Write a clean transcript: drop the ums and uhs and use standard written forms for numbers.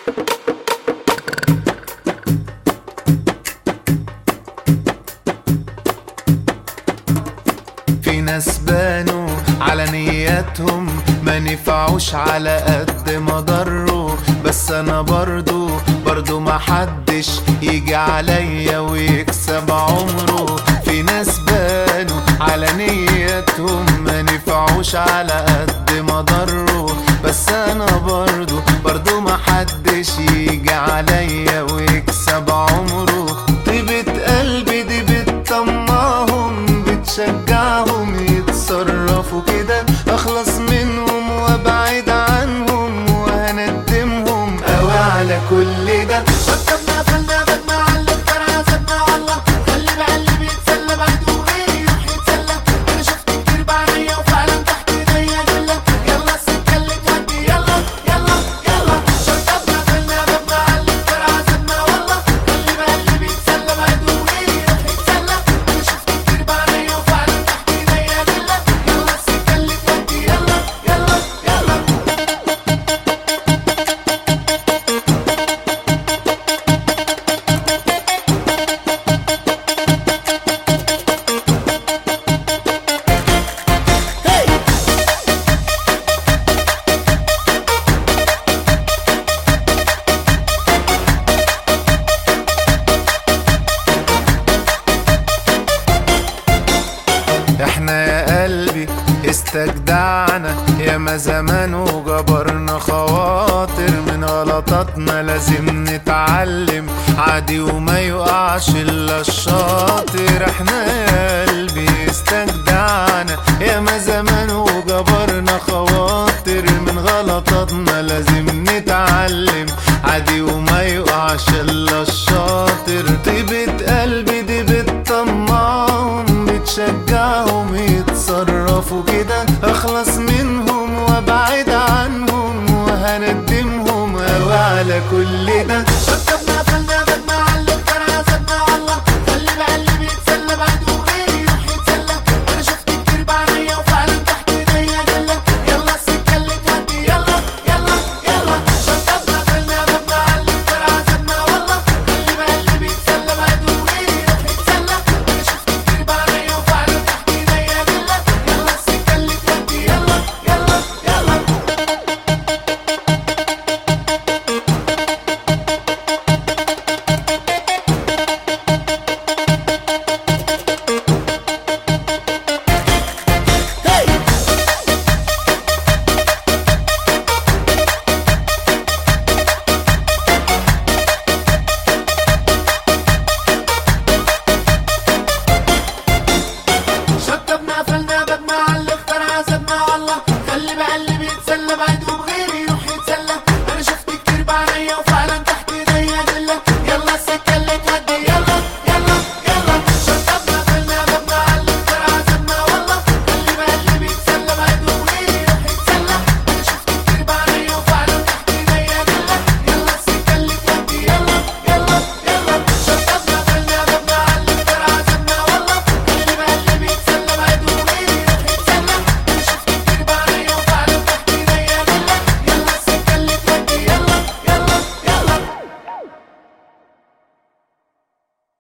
في ناس بانوا على نياتهم ما نفعوش على قد ما ضروا، بس انا برضو ما حدش يجي عليا ويكسب عمره. في ناس بانوا على نياتهم ما نفعوش على قد ما ضروا، بس انا برضو ما حدش يجي عليا ويكسب عمره. طيبة قلبي دي بتطمعهم، بتشجعهم يتصرفوا كده، اخلص منهم وابعد عنهم وهندمهم قوي على كل ده. ركبنا قفلنا بدنا علق ترى سبنا والله، خلي بقلبي بيتسلى بعد وغيري يروح يتسلى. انا شفت كتير بعينيا وفعلا تحت ايديا دلة، يلا السكة اللي تودي يلا يلا يلا. ركبنا قفلنا بدنا علق ترى سبنا والله، خلي بقلبي بيتسلى بعد وغيري يروح يتسلى. انا شفت كتير بعينيا وفعلا تحت ايديا دلة، يلا السكة اللي تودي يلا يلا يلا. احنا يا قلبي استجدعنا ياما زمان وجبرنا خواطر، من غلطاتنا لازم نتعلم عادي وما يقعش الا الشاطر. احنا يا قلبي استجدعنا ياما زمان وجبرنا خواطر، من غلطاتنا لازم نتعلم عادي وما يقعش الا الشاطر. طيبة قلبي دي بتطمعهم، بتشجعهم يتصرفوا كده، اخلص منهم وابعد عنهم وهندمهم قوي على كل ده. ركبنا قفلنا بدنا علق ترى سبنا والله، خلي بقلبي بيتسلى بعد وغيري يروح يتسلى. انا شفت كتير بعينيا وفعلا تحت ايديا دلة، يلا السكة اللي تودي يلا يلا يلا. ركبنا قفلنا بدنا علق ترى سبنا والله، خلي بقلبي بيتسلى بعد وغيري يروح يتسلى. انا شفت كتير بعينيا وفعلا تحت ايديا دلة، يلا السكة اللي تودي يلا يلا يلا. شطبنا قفلنا بدنا علق ترى سبنا والله، خلي بقلبي يتسلى بعد وبغيري